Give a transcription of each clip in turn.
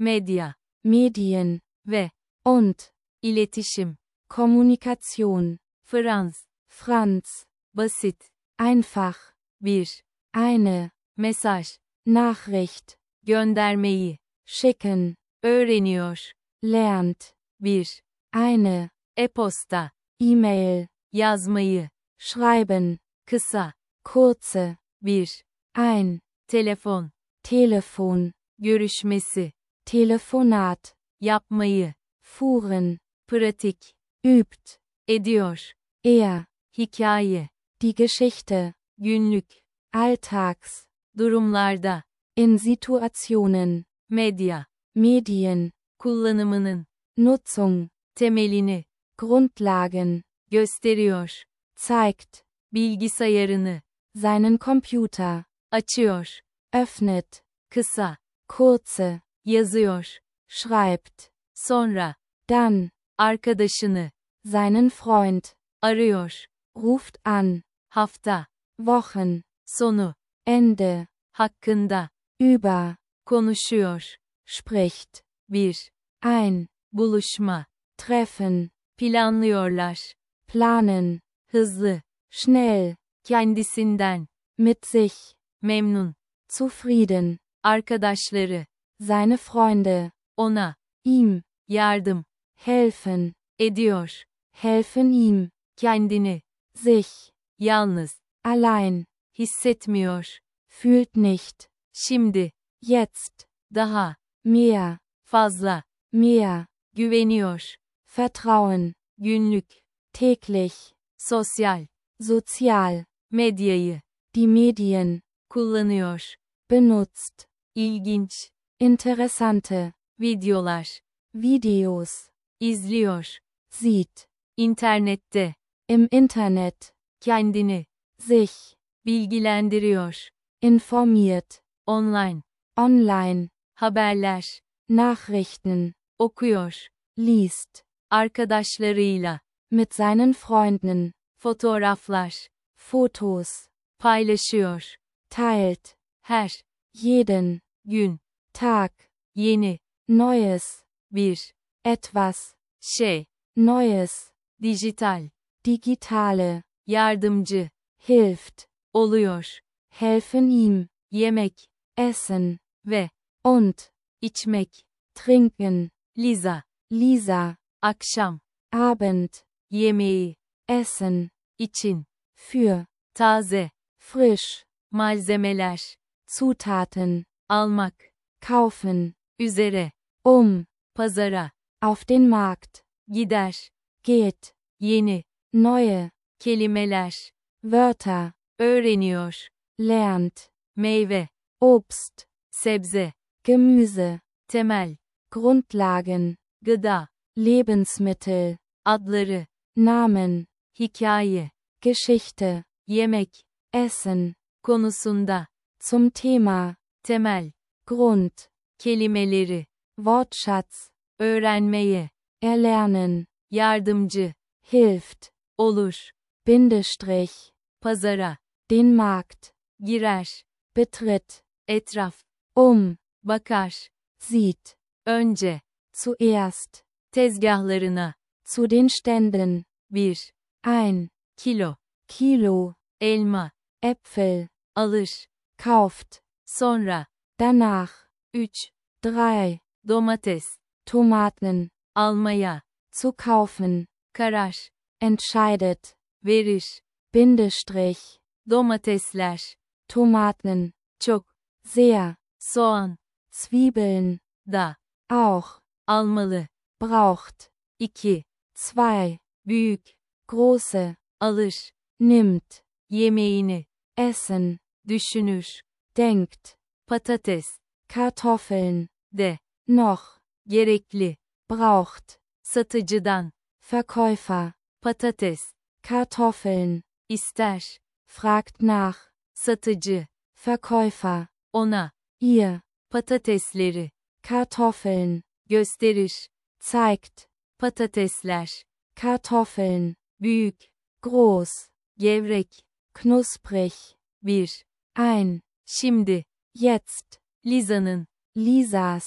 medya, Medien, ve und, iletişim, Kommunikation, Franz, basit, einfach, bir, eine, mesaj, Nachricht, göndermeyi, schicken, öğreniyor, lernt, bir, eine, e-posta, E-Mail, yazmayı, schreiben, kısa, kurze, bir, ein, telefon, Telefon, görüşmesi, Telefonat, yapmayı, fuhren, pratik, übt, ediyor, hikaye, die Geschichte, günlük, Alltags, durumlarda, in Situationen, medya, Medien, kullanımının, Nutzung, temelini, Grundlagen, gösteriyor, zeigt, bilgisayarını, seinen Computer, açıyor, öffnet, kısa, kurze, yazıyor, schreibt, sonra, dann, arkadaşını, seinen Freund, arıyor, ruft an, hafta, Wochen, sonu, Ende, hakkında, über, konuşuyor, spricht, bir, ein, buluşma, treffen, planlıyorlar, planen, hızlı, schnell, kendisinden, mit sich, memnun, zufrieden, arkadaşları, seine Freunde, ona, ihm, yardım, helfen, ediyor, helfen ihm, kendini, sich, yalnız, allein, hissetmiyor, fühlt nicht, şimdi, jetzt, daha, mehr, fazla, mehr, güveniyor, vertrauen, günlük, täglich, sosyal, sozial, medyayı, die Medien, kullanıyor, benutzt, ilginç, interessante, videolar, Videos, izliyor, sieht, internette, im Internet, kendini, sich, bilgilendiriyor, informiert, online, online, haberler, Nachrichten, okuyor, liest, arkadaşlarıyla, mit seinen Freunden, fotoğraflar, Fotos, paylaşıyor, teilt, her, jeden, gün, Tag, yeni, Neues, bir, etwas, şey, Neues, dijital, digitale, yardımcı, hilft, oluyor, helfen ihm, yemek, essen, ve, und, içmek, trinken, Liza, Lisa, akşam, Abend, yemeği, essen, için, für, taze, frisch, malzemeler, Zutaten, almak, kaufen, üzere, pazara, auf den Markt, gider, geht, yeni, neue, kelimeler, Wörter, öğreniyor, lernt, meyve, Obst, sebze, Gemüse, temel, Grundlagen, gıda, Lebensmittel, adları, Namen, hikaye, Geschichte, yemek, Essen, konusunda, zum Thema, temel, Grund, kelimeleri, Wortschatz, öğrenmeye, erlernen, yardımcı, hilft, olur, Bindestrich, pazara, den Markt, girer, betritt, etraf, bakar, sieht, önce, zuerst, tezgahlarına, zu den Ständen, bir, ein, kilo, Kilo, elma, Äpfel, alır, kauft, sonra, danach, 3, 3, domates, Tomaten, almaya, zu kaufen, karar, entscheidet, verir, Bindestrich, domatesler, Tomaten, çok, sehr, soğan, Zwiebeln, da, auch, almalı, braucht, 2, 2, büyük, große, alır, nimmt, yemeğini, essen, düşünür, denkt, patates, Kartoffeln, de, noch, gerekli, braucht, satıcıdan, Verkäufer, patates, Kartoffeln, ister, fragt nach, satıcı, Verkäufer, ona, ihr, patatesleri, Kartoffeln, gösterir, zeigt, patatesler, Kartoffeln, büyük, groß, gevrek, knusprig, bir, ein, şimdi, jetzt, Liza'nın, Lisas,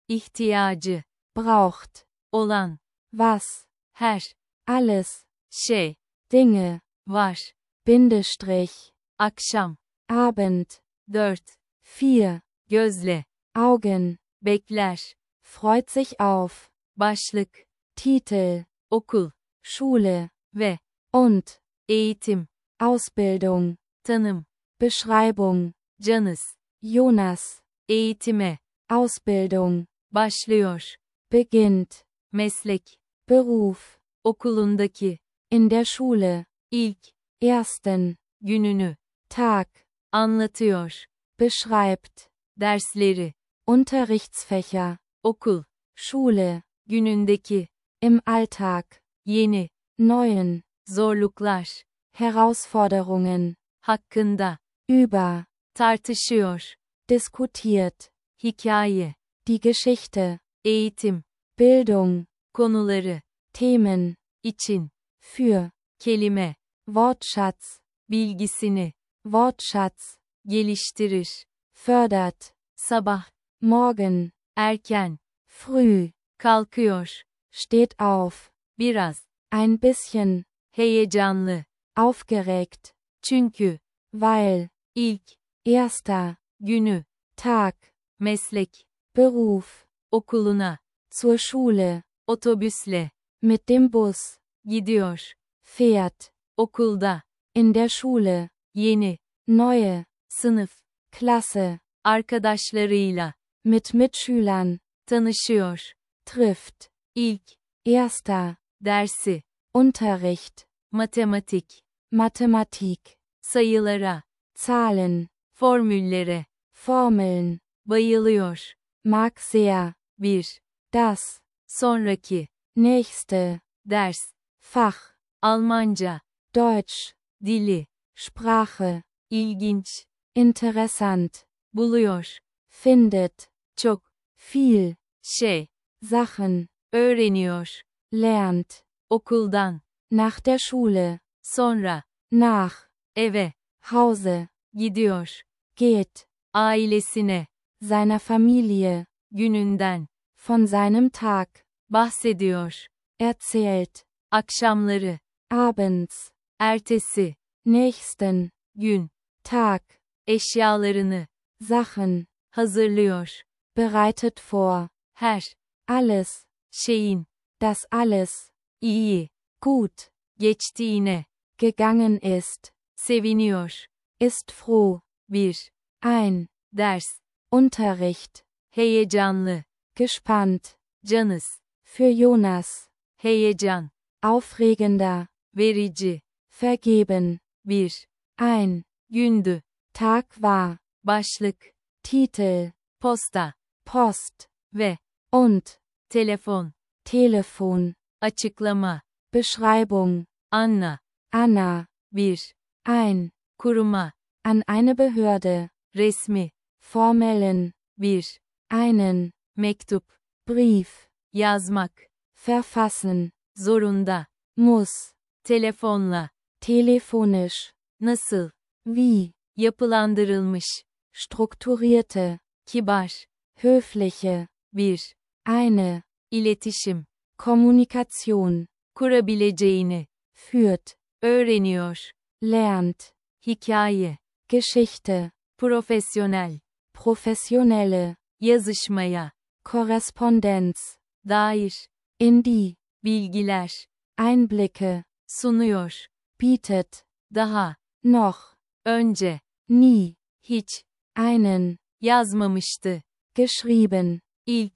ihtiyacı, braucht, olan, was, her, alles, şey, Dinge, var, Bindestrich, akşam, Abend, 4, 4, gözle, Augen, bekler, freut sich auf, başlık, Titel, okul, Schule, ve, und, eğitim, Ausbildung, tanım, Beschreibung, Canıs, Jonas, eğitime, Ausbildung, başlıyor, beginnt, meslek, Beruf, okulundaki, in der Schule, ilk, ersten, gününü, Tag, anlatıyor, beschreibt, dersleri, Unterrichtsfächer, okul, Schule, günündeki, im Alltag, yeni, neuen, zorluklar, Herausforderungen, hakkında, über, tartışıyor, diskutiert, hikaye, die Geschichte, eğitim, Bildung, konuları, Themen, için, für, kelime, Wortschatz, bilgisini, Wortschatz, geliştirir, fördert, sabah, morgen, erken, früh, kalkıyor, steht auf, biraz, ein bisschen, heyecanlı, aufgeregt, çünkü, weil, ilk, erster, günü, Tag, meslek, Beruf, okuluna, zur Schule, otobüsle, mit dem Bus, gidiyor, fährt, okulda, in der Schule, yeni, neue, sınıf, Klasse, arkadaşlarıyla, mit Mitschülern, tanışıyor, trifft, ilk, erster, dersi, Unterricht, matematik, Mathematik, sayılara, Zahlen, formüllere, Formeln, bayılıyor, mag sehr, bir, das, sonraki, nächste, ders, Fach, Almanca, Deutsch, dili, Sprache, ilginç, interessant, buluyor, findet, çok, viel, şey, Sachen, öğreniyor, lernt, okuldan, nach der Schule, sonra, nach, eve, Hause, gidiyor, geht, ailesine, seiner Familie, gününden, von seinem Tag, bahsediyor, erzählt, akşamları, abends, ertesi, nächsten, gün, Tag, eşyalarını, Sachen, hazırlıyor, bereitet vor, her, alles, şeyin, das alles, iyi, gut, geçtiğine, gegangen ist, seviniyor, ist froh, bir, ein, ders, Unterricht, heyecanlı, gespannt, canıs, für Jonas, heyecan, aufregender, verici, vergeben, bir, ein, gündü, Tag war, başlık, Titel, posta, Post, ve, und, telefon, Telefon, açıklama, Beschreibung, Anna, Anna, bir, ein, kuruma, an eine Behörde, resmi, formellen, bir, einen, mektup, Brief, yazmak, verfassen, zorunda, muss, telefonla, telefonisch, nasıl, wie, yapılandırılmış, strukturierte, kibar, höfliche, bir, eine, iletişim, Kommunikation, kurabileceğini, führt, öğreniyor, lernt, hikaye, Geschichte, profesyonel, professionelle, yazışmaya, Korrespondenz, dair, in die, bilgiler, Einblicke, sunuyor, bietet, daha, noch, önce, nie, hiç, einen, yazmamıştı, geschrieben, ilk,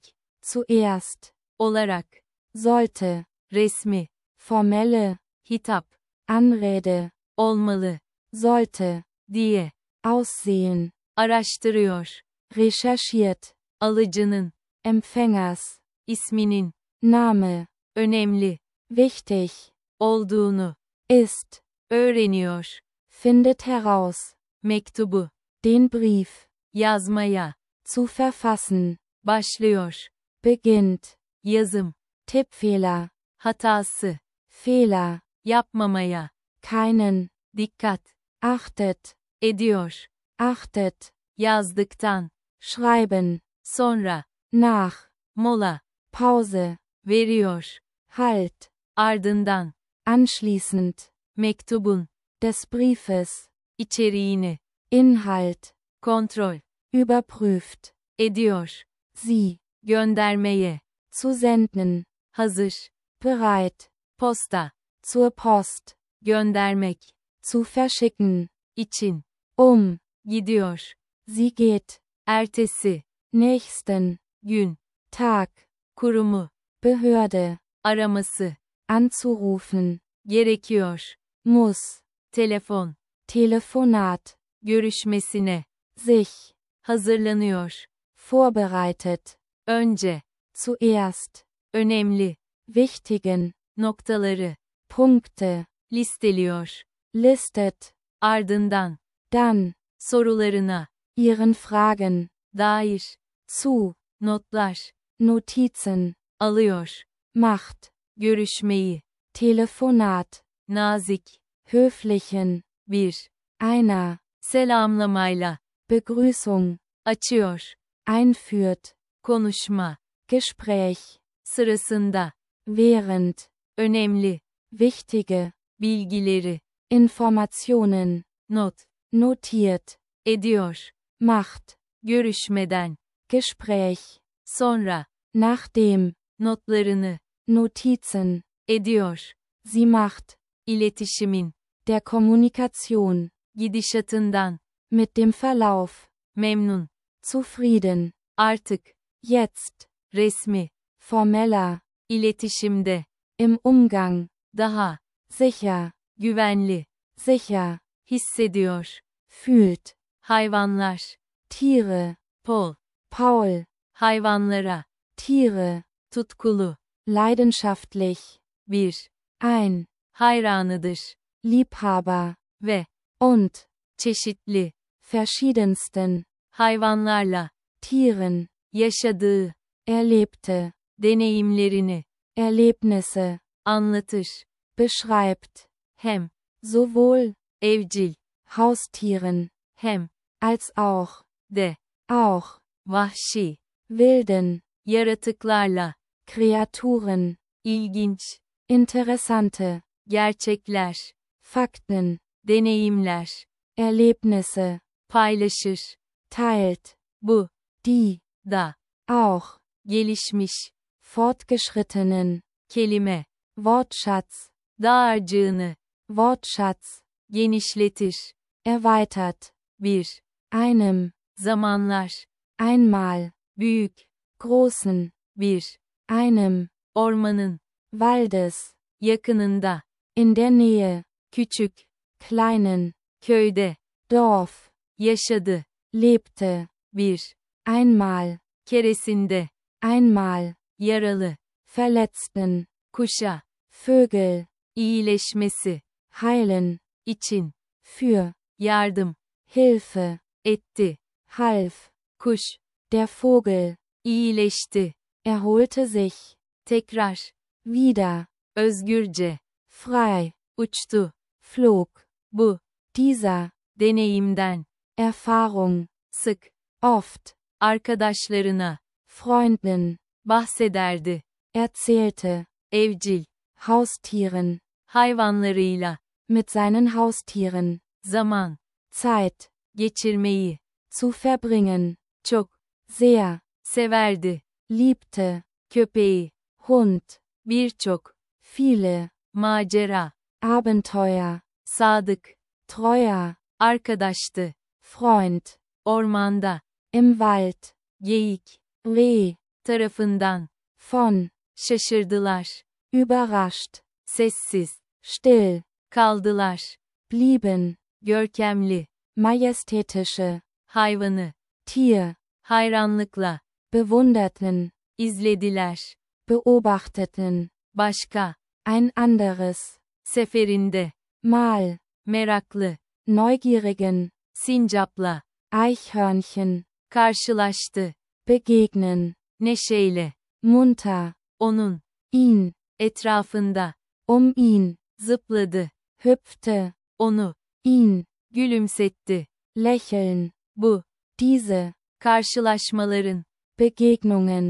zuerst, olarak, sollte, resmi, formelle, hitap, Anrede, olmalı, sollte, diye, aussehen, araştırıyor, recherchiert, alıcının, Empfängers, isminin, Name, önemli, wichtig, olduğunu, ist, öğreniyor, findet heraus, mektubu, den Brief, yazmaya, zu verfassen, başlıyor, beginnt, yazım, Tippfehler, hatası, Fehler, yapmamaya, keinen, dikkat, achtet, ediyor, achtet, yazdıktan, schreiben, sonra, nach, Mola. Pause, Veriyor. Halt, Ardından. anschließend, Mektubun. des Briefes, İçeriğini. Inhalt, Kontrol. überprüft, Ediyor. sie, Göndermeye. zu senden, Hazır. bereit, Posta. zur Post, Göndermek. zu verschicken, İçin. Gidiyor. sie geht, Ertesi. nächsten, Gün. Tag, Kurumu. Behörde, Araması. anzurufen, Gerekiyor. muss, Telefon. Telefonat, Görüşmesine. sich, Hazırlanıyor. vorbereitet, Önce. zuerst, Önemli. wichtigen, Noktaları. Punkte, Listeliyor. listet, Ardından. dann, Sorularına. ihren Fragen, Dair. zu, Notlar. Notizen, Alıyor. macht, Görüşmeyi. Telefonat, Nazik. höflichen, Bir. einer, Selamlamayla. Begrüßung, Açıyor. einführt, Konuşma. Gespräch, Sırasında. während, Önemli. wichtige, Bilgileri. Informationen, Not. notiert, Ediyor. macht, Görüşmeden. Gespräch, Sonra. nachdem, Notlarını. Notizen, Ediyor. sie macht, İletişimin. der Kommunikation, Gidişatından. mit dem Verlauf, Memnun. zufrieden, Artık. jetzt, Resmi. formeller, İletişimde. im Umgang, Daha. sicher, Güvenli. sicher, Hissediyor. fühlt, Hayvanlar. Tiere, Paul, Hayvanlara. Tiere, Tutkulu. leidenschaftlich, Bir. ein, Hayranıdır. Liebhaber, Ve. und, Çeşitli. verschiedensten, Hayvanlarla. Tieren, Yaşadığı. erlebte, Deneyimlerini. Erlebnisse, Anlatır. beschreibt, Hem. sowohl, Evcil. Haustieren, Hem. als auch, De. auch, Vahşi. wilden, Yaratıklarla. Kreaturen, İlginç. interessante, Gerçekler. Fakten, Deneyimler. Erlebnisse, Paylaşır. teilt, Bu. die, Da. auch, Gelişmiş. fortgeschrittenen, Kelime. Wortschatz, Dağarcığını. Wortschatz, Genişletir. erweitert, Bir. einem, Zamanlar. einmal, Büyük. großen, Bir. einem, Ormanın. Waldes, Yakınında. in der Nähe, Küçük. kleinen, Köyde. Dorf, Yaşadı. lebte, Bir. einmal, Keresinde. einmal, Yaralı. verletzten, Kuşa. Vögel, İyileşmesi. heilen, İçin. für, Yardım. Hilfe, Etti. half, Kuş. der Vogel, İyileşti. erholte sich, Tekrar. wieder, Özgürce. frei, Uçtu. flog, Bu. dieser, Deneyimden. Erfahrung, Sık. oft, Arkadaşlarına. Freunden, Bahsederdi. erzählte, Evcil. Haustieren, Hayvanlarıyla. mit seinen Haustieren, Zaman. Zeit, Geçirmeyi. zu verbringen, Çok. sehr, Severdi. liebte, Köpeği. Hund, Birçok. viele, Macera. Abenteuer, Sadık. treuer, Arkadaştı. Freund, Ormanda. im Wald, Geyik. Reh, Tarafından. von, Şaşırdılar. überrascht, Sessiz. still, Kaldılar. blieben, Görkemli. majestätische, Hayvanı. Tier, Hayranlıkla. bewunderten, İzlediler. beobachteten, Başka. ein anderes, Seferinde. Mal, Meraklı. neugierigen, Sincapla. Eichhörnchen, Karşılaştı. begegnen, Neşeyle. munter, Onun. ihn, Etrafında. ihn, Zıpladı. hüpfte, Onu. ihn, Gülümsetti. lächeln, Bu. diese, Karşılaşmaların. Begegnungen,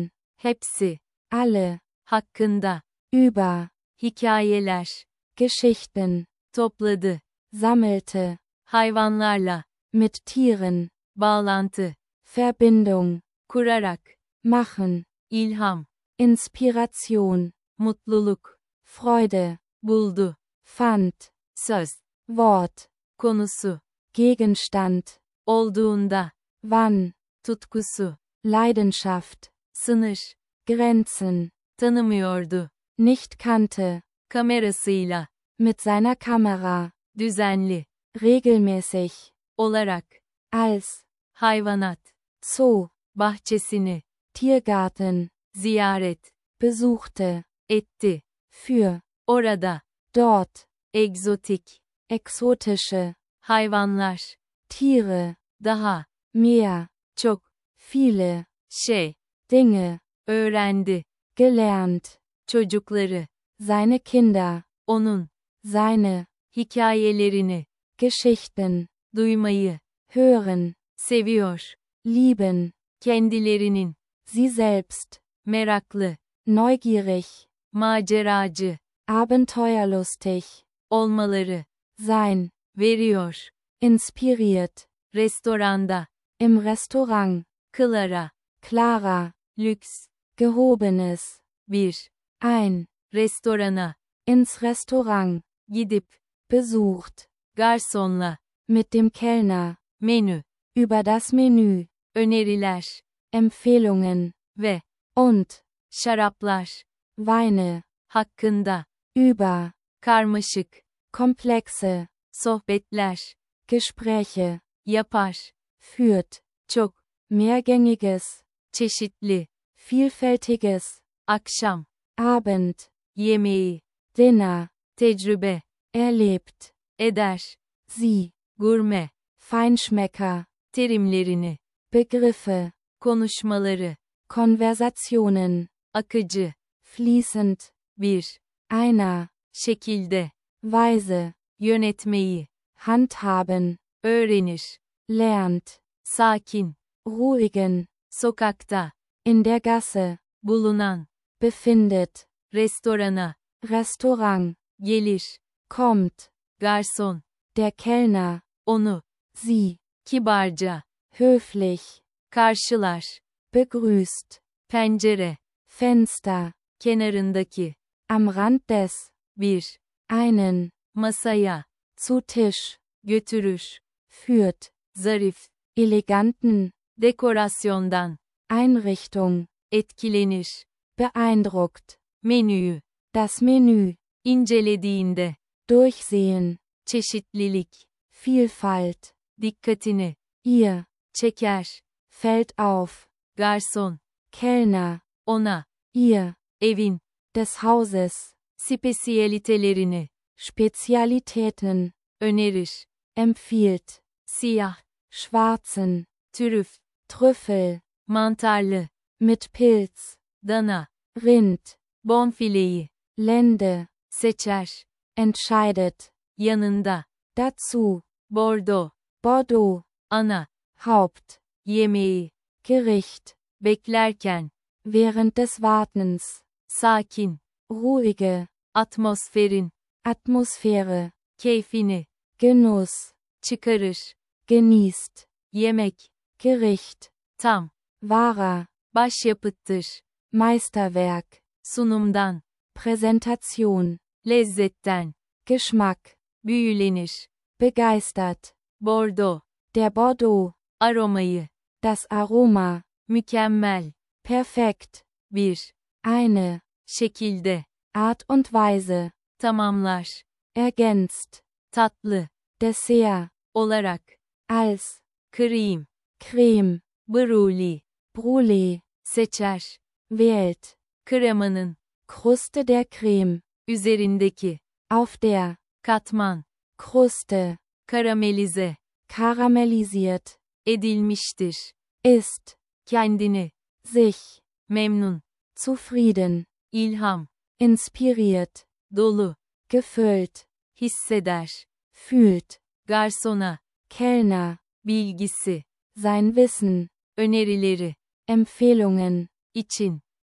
hepsi, alle, hakkında, über, hikayeler, Geschichten, topladı, sammelte, hayvanlarla, mit Tieren, bağlantı, Verbindung, kurarak, machen, ilham, Inspiration, mutluluk, Freude, buldu, fand, söz, Wort, konusu, Gegenstand, olduğunda, wann, tutkusu, Leidenschaft, sınır, Grenzen, tanımıyordu, nicht kannte, kamerasıyla, mit seiner Kamera, düzenli, regelmäßig, olarak, als, hayvanat, Zoo, bahçesini, Tiergarten, ziyaret, besuchte, etti, für, orada, dort, egzotik, exotische, hayvanlar, Tiere, daha, mehr, çok, viele, şey, Dinge, öğrendi, gelernt, çocukları, seine Kinder, onun, seine, hikayelerini, Geschichten, duymayı, hören, seviyor, lieben, kendilerinin, sie selbst, meraklı, neugierig, maceracı, abenteuerlustig, olmaları, sein, veriyor, inspiriert, restoranda, im Restaurant, Clara, Clara, lüks, gehobenes, bir, ein, restorana, ins Restaurant, gidip, besucht, garsonla, mit dem Kellner, menü, über das Menü, öneriler, Empfehlungen, ve, und, şaraplar, Weine, hakkında, über, karmaşık, komplexe, sohbetler, Gespräche, yapar, führt, çok, mehrgängiges, çeşitli, vielfältiges, akşam, Abend, yemeği, Dinner, tecrübe, erlebt, eder, sie, gurme, Feinschmecker, terimlerini, Begriffe, konuşmaları, Konversationen, akıcı, fließend, bir, einer, şekilde, Weise, yönetmeyi, handhaben, öğrenir, lernt, sakin, ruhigen, sokakta, in der Gasse, bulunan, befindet, restorana, Restaurant, gelir, kommt, garson, der Kellner, onu, sie, kibarca, höflich, karşılar, begrüßt, pencere, Fenster, kenarındaki, am Rand des, bir, einen, masaya, zu Tisch, götürür, führt, zarif, eleganten, dekorasyondan, Einrichtung, etkilenir, beeindruckt, menüyü, das Menü, incelediğinde, durchsehen, çeşitlilik, Vielfalt, dikkatini, ihr, çeker, fällt auf, garson, Kellner, ona, ihr, evin, des Hauses, spesiyalitelerini, Spezialitäten, önerir, empfiehlt, siyah, schwarzen, trüf, Trüffel, mantarlı, mit Pilz, dana, Rind, bonfileyi, Lende, seçer, entscheidet, yanında, dazu, bordo, Bordeaux, ana, Haupt, yemeği, Gericht, beklerken, während des Wartens, sakin, ruhige, atmosferin, Atmosphäre, keyfini, Genuss, çıkarır, genießt, yemek, Gericht, tam, wahrer, başyapıttır, Meisterwerk, sunumdan, Präsentation, lezzetten, Geschmack, büyülenir, begeistert, bordo, der Bordeaux, aromayı, das Aroma, mükemmel, perfekt, bir, eine, şekilde, Art und Weise, tamamlar, ergänzt, tatlı, Dessert, olarak, als, krem, Creme, brûlée, Brûlée, seçer, wählt, kremanın, Kruste der Creme, üzerindeki, auf der, katman, Kruste, karamelize, karamellisiert, edilmiştir, ist, kendini, sich, memnun, zufrieden, ilham, inspiriert, dolu, gefüllt, hisseder, fühlt, garsona, Kellner, bilgisi, sein Wissen, önerileri, Empfehlungen, için,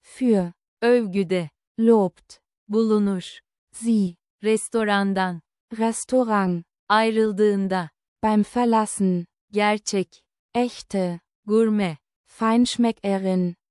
für, övgüde, lobt, bulunur, sie, restorandan, Restaurant, ayrıldığında, beim Verlassen, gerçek, echte, gurme, Feinschmeckerin,